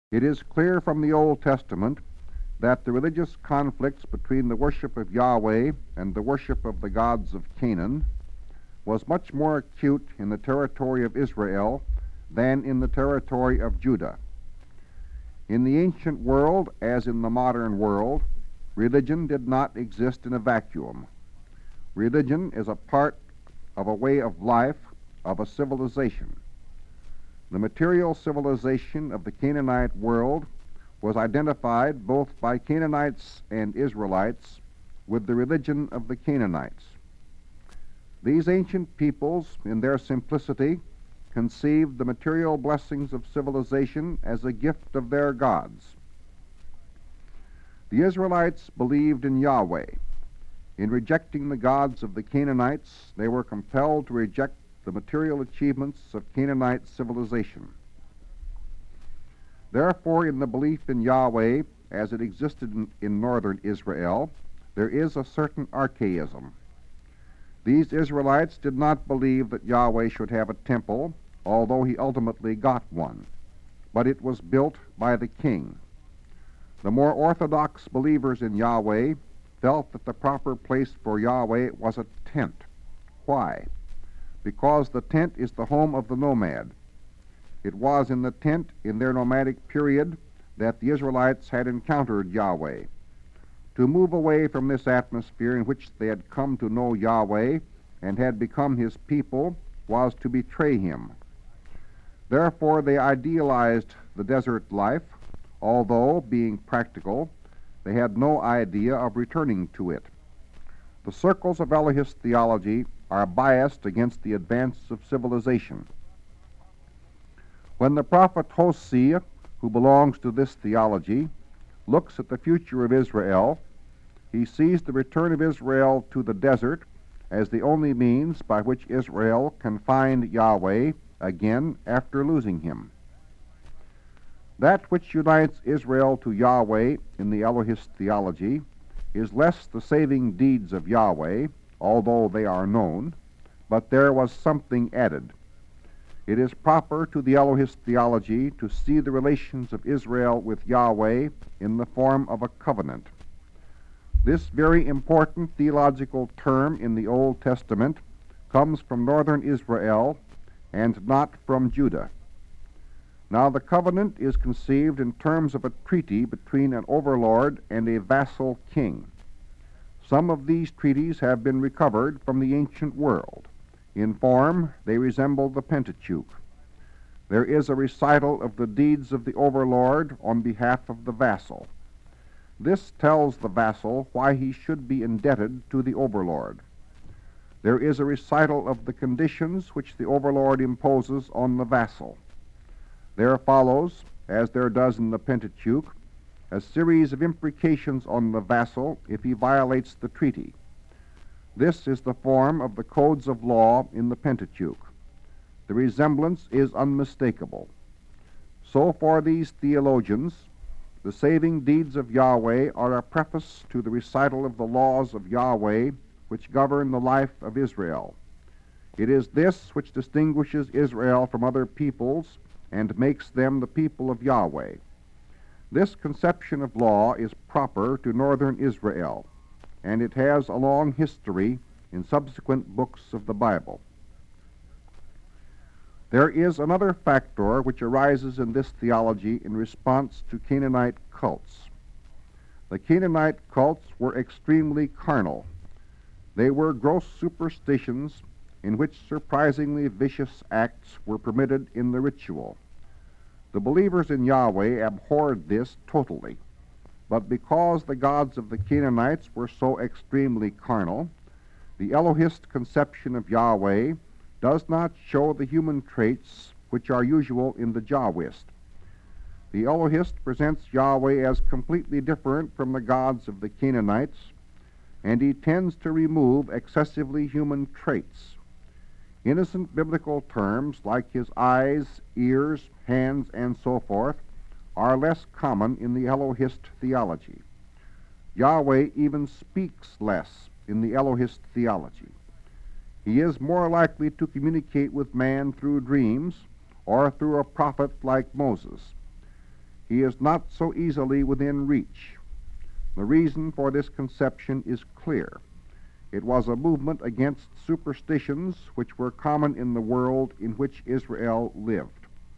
It is clear from the Old Testament that the religious conflicts between the worship of Yahweh and the worship of the gods of Canaan was much more acute in the territory of Israel than in the territory of Judah. In the ancient world, as in the modern world, religion did not exist in a vacuum. Religion is a part of a way of life, of a civilization. The material civilization of the Canaanite world was identified both by Canaanites and Israelites with the religion of the Canaanites. These ancient peoples, in their simplicity, conceived the material blessings of civilization as a gift of their gods. The Israelites believed in Yahweh. In rejecting the gods of the Canaanites, they were compelled to reject the material achievements of Canaanite civilization. Therefore, in the belief in Yahweh as it existed in northern Israel, there is a certain archaism. These Israelites did not believe that Yahweh should have a temple, although he ultimately got one, but it was built by the king. The more orthodox believers in Yahweh felt that the proper place for Yahweh was a tent. Why? Because the tent is the home of the nomad. It was in the tent in their nomadic period that the Israelites had encountered Yahweh. To move away from this atmosphere in which they had come to know Yahweh and had become his people was to betray him. Therefore, they idealized the desert life, although, being practical, they had no idea of returning to it. The circles of Elohist theology are biased against the advance of civilization. When the prophet Hosea, who belongs to this theology, looks at the future of Israel, he sees the return of Israel to the desert as the only means by which Israel can find Yahweh again after losing him. That which unites Israel to Yahweh in the Elohist theology is less the saving deeds of Yahweh, although they are known, but there was something added. It is proper to the Elohist theology to see the relations of Israel with Yahweh in the form of a covenant. This very important theological term in the Old Testament comes from northern Israel and not from Judah. Now the covenant is conceived in terms of a treaty between an overlord and a vassal king. Some of these treaties have been recovered from the ancient world. In form, they resemble the Pentateuch. There is a recital of the deeds of the overlord on behalf of the vassal. This tells the vassal why he should be indebted to the overlord. There is a recital of the conditions which the overlord imposes on the vassal. There follows, as there does in the Pentateuch, a series of imprecations on the vassal if he violates the treaty. This is the form of the codes of law in the Pentateuch. The resemblance is unmistakable. So for these theologians, the saving deeds of Yahweh are a preface to the recital of the laws of Yahweh which govern the life of Israel. It is this which distinguishes Israel from other peoples and makes them the people of Yahweh. This conception of law is proper to northern Israel, and it has a long history in subsequent books of the Bible. There is another factor which arises in this theology in response to Canaanite cults. The Canaanite cults were extremely carnal. They were gross superstitions in which surprisingly vicious acts were permitted in the ritual. The believers in Yahweh abhorred this totally, but because the gods of the Canaanites were so extremely carnal, the Elohist conception of Yahweh does not show the human traits which are usual in the Jahwist. The Elohist presents Yahweh as completely different from the gods of the Canaanites, and he tends to remove excessively human traits. Innocent biblical terms like his eyes, ears, hands, and so forth are less common in the Elohist theology. Yahweh even speaks less in the Elohist theology. He is more likely to communicate with man through dreams or through a prophet like Moses. he is not so easily within reach. The reason for this conception is clear. It was a movement against superstitions which were common in the world in which Israel lived.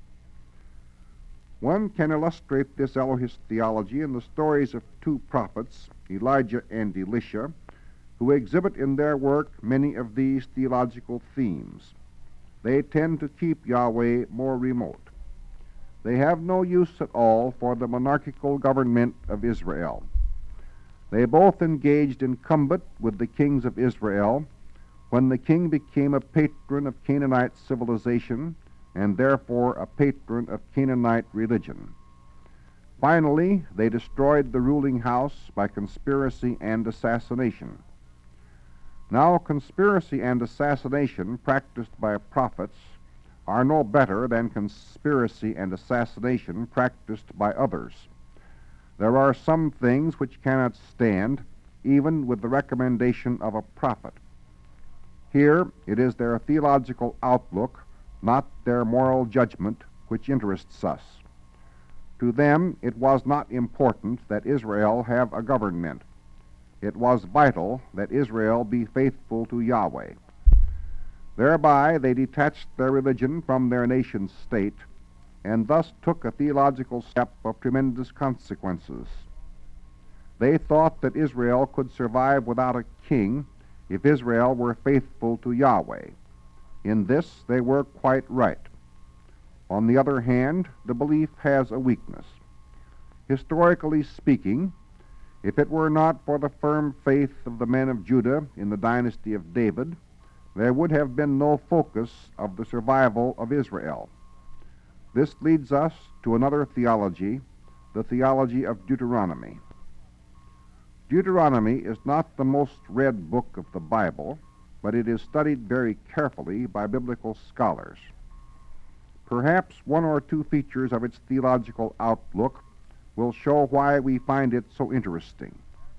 One can illustrate this Elohist theology in the stories of two prophets, Elijah and Elisha, who exhibit in their work many of these theological themes. They tend to keep Yahweh more remote. They have no use at all for the monarchical government of Israel. They both engaged in combat with the kings of Israel when the king became a patron of Canaanite civilization and therefore a patron of Canaanite religion. Finally, they destroyed the ruling house by conspiracy and assassination. Now, conspiracy and assassination practiced by prophets are no better than conspiracy and assassination practiced by others. There are some things which cannot stand, even with the recommendation of a prophet. Here, it is their theological outlook, not their moral judgment, which interests us. To them, it was not important that Israel have a government. It was vital that Israel be faithful to Yahweh. Thereby, they detached their religion from their nation's state, and thus took a theological step of tremendous consequences. They thought that Israel could survive without a king if Israel were faithful to Yahweh. In this, they were quite right. On the other hand, the belief has a weakness. Historically speaking, if it were not for the firm faith of the men of Judah in the dynasty of David, there would have been no focus of the survival of Israel. This leads us to another theology, the theology of Deuteronomy. Deuteronomy is not the most read book of the Bible, but it is studied very carefully by biblical scholars. Perhaps one or two features of its theological outlook will show why we find it so interesting.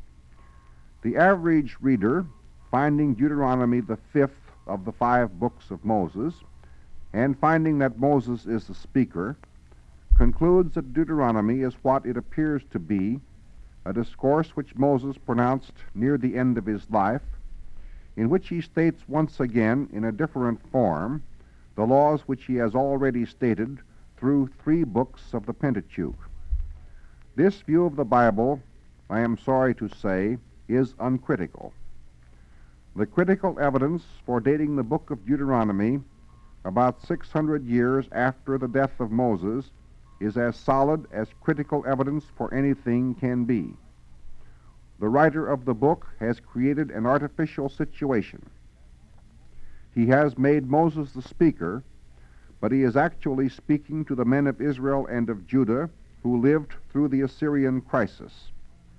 The average reader, finding Deuteronomy the fifth of the 5 books of Moses, and finding that Moses is the speaker, concludes that Deuteronomy is what it appears to be, a discourse which Moses pronounced near the end of his life, in which he states once again in a different form the laws which he has already stated through 3 books of the Pentateuch. This view of the Bible, I am sorry to say, is uncritical. The critical evidence for dating the book of Deuteronomy about 600 years after the death of Moses is as solid as critical evidence for anything can be. The writer of the book has created an artificial situation. He has made Moses the speaker, but he is actually speaking to the men of Israel and of Judah who lived through the Assyrian crisis.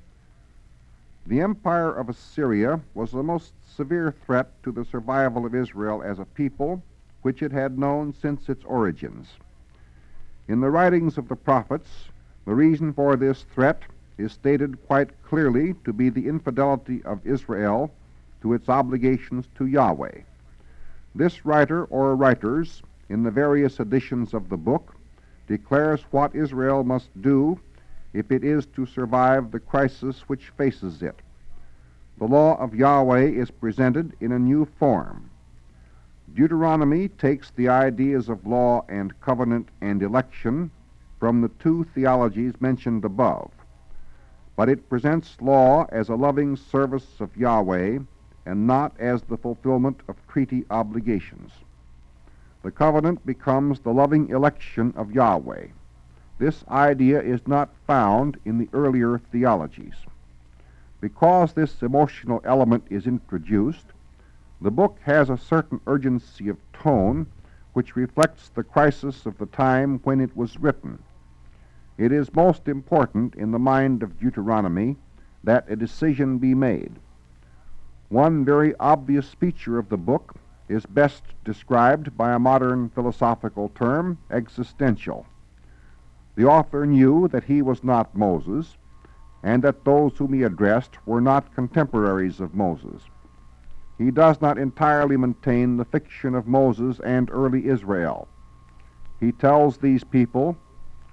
The empire of Assyria was the most severe threat to the survival of Israel as a people, which it had known since its origins. In the writings of the prophets, the reason for this threat is stated quite clearly to be the infidelity of Israel to its obligations to Yahweh. This writer or writers, in the various editions of the book, declares what Israel must do if it is to survive the crisis which faces it. The law of Yahweh is presented in a new form. Deuteronomy takes the ideas of law and covenant and election from the 2 theologies mentioned above, but it presents law as a loving service of Yahweh and not as the fulfillment of treaty obligations. The covenant becomes the loving election of Yahweh. This idea is not found in the earlier theologies. Because this emotional element is introduced, the book has a certain urgency of tone which reflects the crisis of the time when it was written. It is most important in the mind of Deuteronomy that a decision be made. One very obvious feature of the book is best described by a modern philosophical term, existential. The author knew that he was not Moses, and that those whom he addressed were not contemporaries of Moses. He does not entirely maintain the fiction of Moses and early Israel. He tells these people,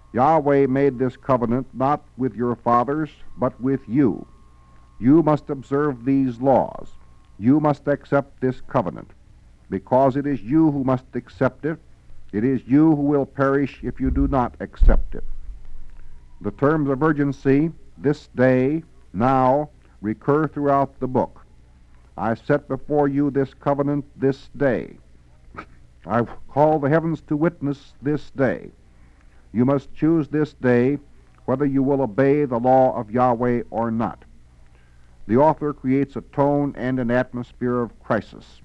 Yahweh made this covenant not with your fathers, but with you. You must observe these laws. You must accept this covenant, because it is you who must accept it. It is you who will perish if you do not accept it. The terms of urgency, this day, now, recur throughout the book. I set before you this covenant this day. I call the heavens to witness this day. You must choose this day whether you will obey the law of Yahweh or not. The author creates a tone and an atmosphere of crisis.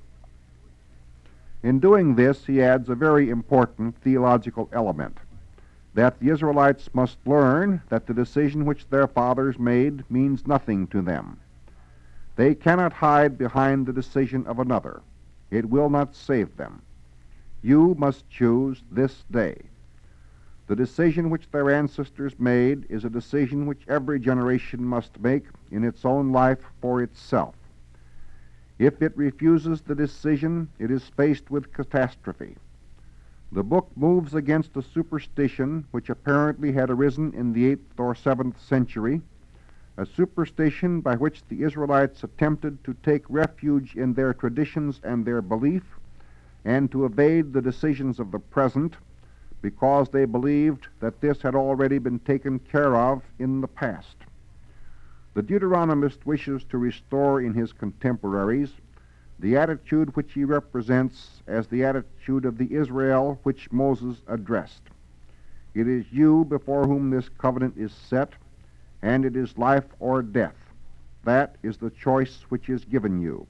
In doing this, he adds a very important theological element, that the Israelites must learn that the decision which their fathers made means nothing to them. They cannot hide behind the decision of another. It will not save them. You must choose this day. The decision which their ancestors made is a decision which every generation must make in its own life for itself. If it refuses the decision, it is faced with catastrophe. The book moves against a superstition which apparently had arisen in the 8th or 7th century, a superstition by which the Israelites attempted to take refuge in their traditions and their belief, and to evade the decisions of the present, because they believed that this had already been taken care of in the past. The Deuteronomist wishes to restore in his contemporaries the attitude which he represents as the attitude of the Israel which Moses addressed. It is you before whom this covenant is set, and it is life or death. That is the choice which is given you.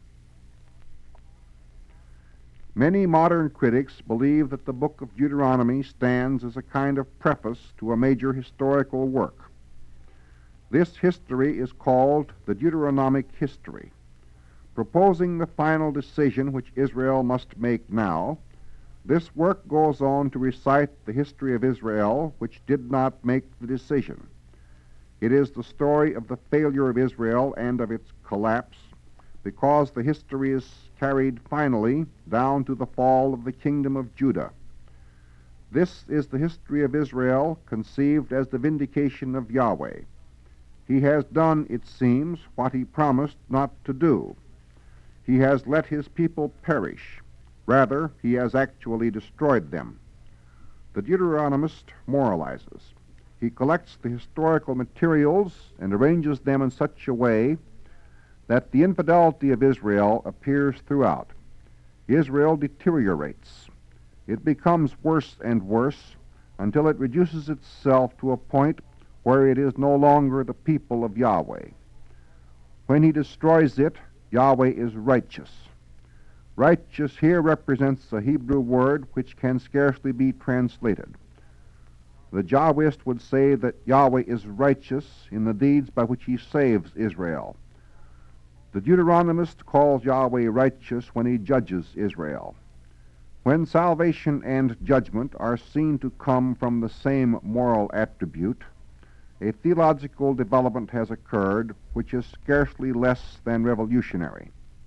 Many modern critics believe that the book of Deuteronomy stands as a kind of preface to a major historical work. This history is called the Deuteronomic history. Proposing the final decision which Israel must make now, this work goes on to recite the history of Israel which did not make the decision. It is the story of the failure of Israel and of its collapse, because the history is carried finally down to the fall of the kingdom of Judah. This is the history of Israel conceived as the vindication of Yahweh. He has done, it seems, what he promised not to do. He has let his people perish. Rather, he has actually destroyed them. The Deuteronomist moralizes. He collects the historical materials and arranges them in such a way that the infidelity of Israel appears throughout. Israel deteriorates. It becomes worse and worse until it reduces itself to a point where it is no longer the people of Yahweh. When he destroys it, Yahweh is righteous. Righteous here represents a Hebrew word which can scarcely be translated. The Jahwist would say that Yahweh is righteous in the deeds by which he saves Israel. The Deuteronomist calls Yahweh righteous when he judges Israel. When salvation and judgment are seen to come from the same moral attribute, a theological development has occurred which is scarcely less than revolutionary.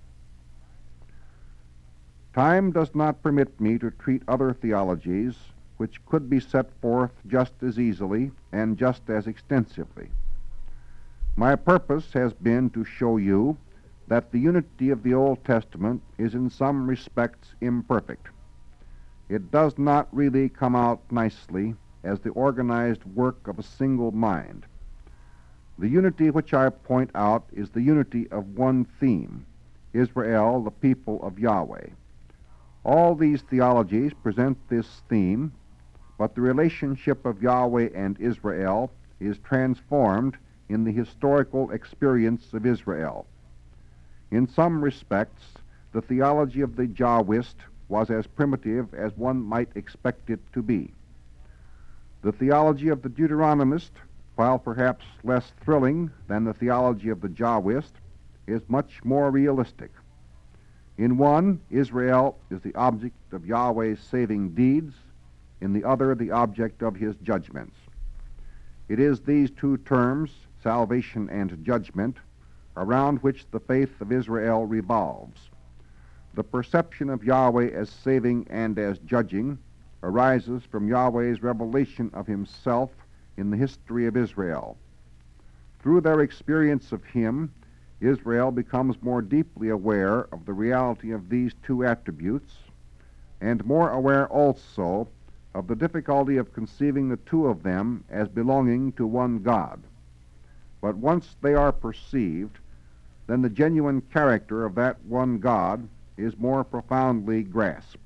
Time does not permit me to treat other theologies which could be set forth just as easily and just as extensively. My purpose has been to show you that the unity of the Old Testament is in some respects imperfect. It does not really come out nicely as the organized work of a single mind. The unity which I point out is the unity of one theme, Israel, the people of Yahweh. All these theologies present this theme, but the relationship of Yahweh and Israel is transformed in the historical experience of Israel. In some respects, the theology of the Jahwist was as primitive as one might expect it to be. The theology of the Deuteronomist, while perhaps less thrilling than the theology of the Jahwist, is much more realistic. In one, Israel is the object of Yahweh's saving deeds, in the other, the object of his judgments. It is these two terms, salvation and judgment, around which the faith of Israel revolves. The perception of Yahweh as saving and as judging arises from Yahweh's revelation of himself in the history of Israel. Through their experience of him, Israel becomes more deeply aware of the reality of these two attributes, and more aware also of the difficulty of conceiving the two of them as belonging to one God. But once they are perceived, then the genuine character of that one God is more profoundly grasped.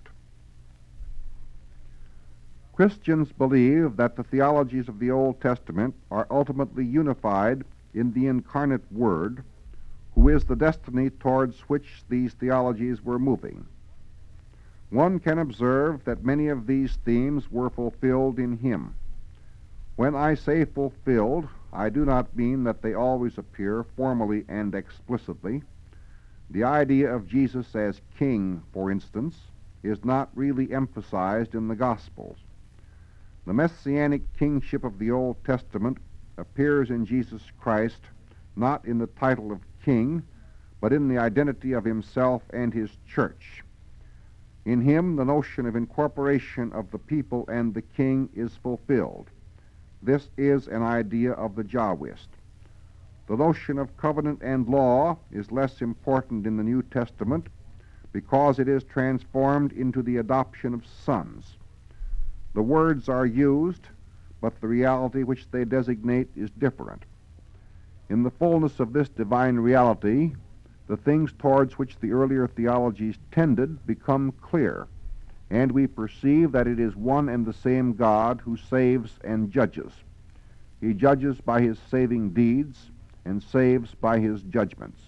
Christians believe that the theologies of the Old Testament are ultimately unified in the incarnate Word, who is the destiny towards which these theologies were moving. One can observe that many of these themes were fulfilled in him. When I say fulfilled, I do not mean that they always appear formally and explicitly. The idea of Jesus as king, for instance, is not really emphasized in the Gospels. The messianic kingship of the Old Testament appears in Jesus Christ not in the title of king, but in the identity of himself and his church. In him, the notion of incorporation of the people and the king is fulfilled. This is an idea of the Jahwist. The notion of covenant and law is less important in the New Testament because it is transformed into the adoption of sons. The words are used, but the reality which they designate is different. In the fullness of this divine reality, the things towards which the earlier theologies tended become clear, and we perceive that it is one and the same God who saves and judges. He judges by his saving deeds and saves by his judgments.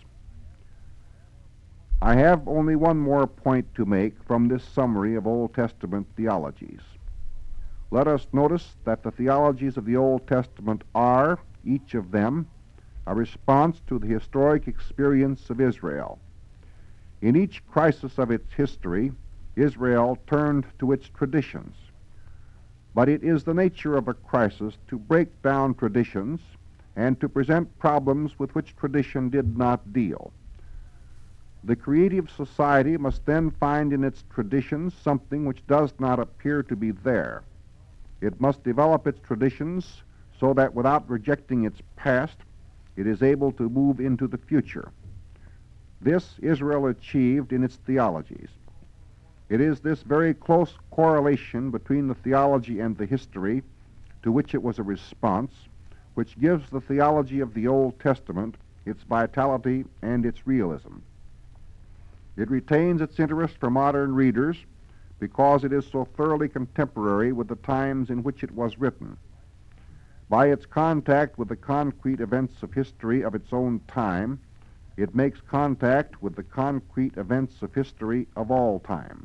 I have only one more point to make from this summary of Old Testament theologies. Let us notice that the theologies of the Old Testament are, each of them, a response to the historic experience of Israel. In each crisis of its history, Israel turned to its traditions. But it is the nature of a crisis to break down traditions and to present problems with which tradition did not deal. The creative society must then find in its traditions something which does not appear to be there. It must develop its traditions so that without rejecting its past, it is able to move into the future. This Israel achieved in its theologies. It is this very close correlation between the theology and the history to which it was a response, which gives the theology of the Old Testament its vitality and its realism. It retains its interest for modern readers because it is so thoroughly contemporary with the times in which it was written. By its contact with the concrete events of history of its own time, it makes contact with the concrete events of history of all times.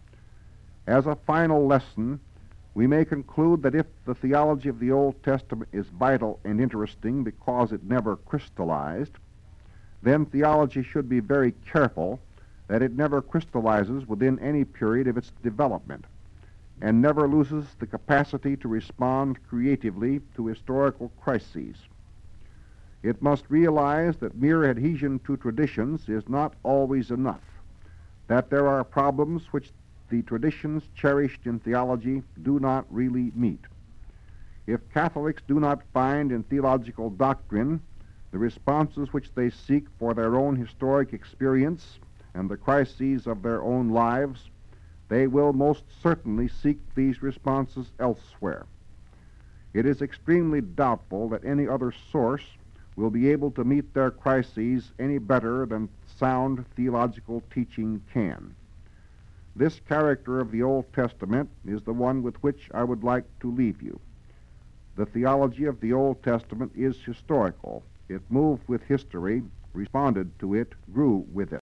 As a final lesson, we may conclude that if the theology of the Old Testament is vital and interesting because it never crystallized, then theology should be very careful that it never crystallizes within any period of its development and never loses the capacity to respond creatively to historical crises. It must realize that mere adhesion to traditions is not always enough, that there are problems which the traditions cherished in theology do not really meet. If Catholics do not find in theological doctrine the responses which they seek for their own historic experience and the crises of their own lives, they will most certainly seek these responses elsewhere. It is extremely doubtful that any other source will be able to meet their crises any better than sound theological teaching can. This character of the Old Testament is the one with which I would like to leave you. The theology of the Old Testament is historical. It moved with history, responded to it, grew with it.